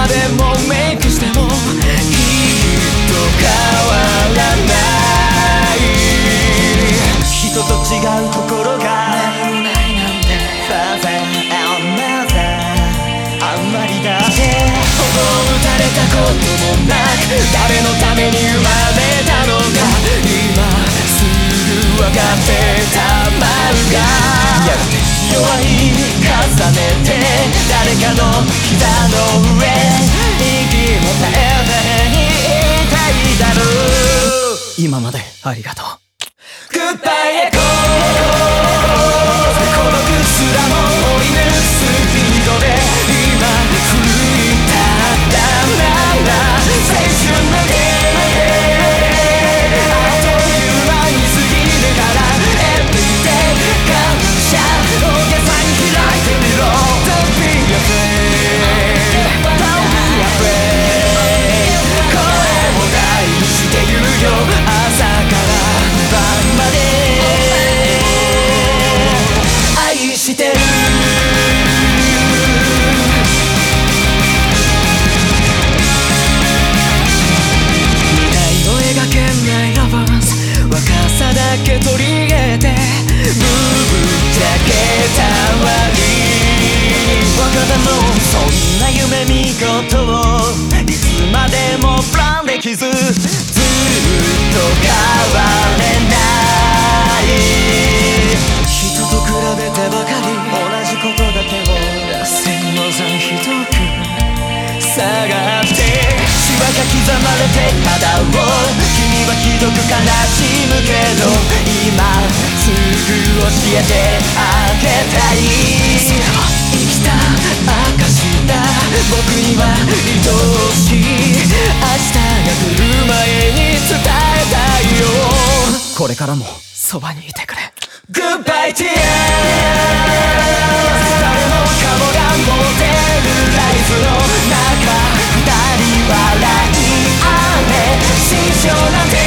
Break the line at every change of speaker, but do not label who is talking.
でもメイクしてもきっと変わらない人と違うところが何もないなんて Perfect and nothing あんまりだってほぼ打たれたこともなく誰のために生まれたのか今すぐ分かってたまるか弱い重ねて誰かの膝の上息も絶えずにいたいだろう今までありがとう Goodbye Echo 孤独すらも追い抜くスピードで今奮い立ったなら青春のゲームあっという間に過ぎるから Everyday 感謝大げさに開いてみろ Don't be afraid Don't be afraid 声を大にして言うよ朝から晩まで愛してる未来を描けないロマンス若さだけ取り入れてぶっちゃけたわり若田のそんな夢見事をいつまでもプランできずずっと変われない人と比べてばかり同じことだけを線の残ひどく下がってしわが刻まれて肌を君はひどく悲しむけど今すぐ教えてあげたい生きた証だ僕には愛しい明日が来る前に伝えたいよこれからもそばにいてくれ Goodbye tears 誰もかもが持てるライフの中二人笑い合え心象なんて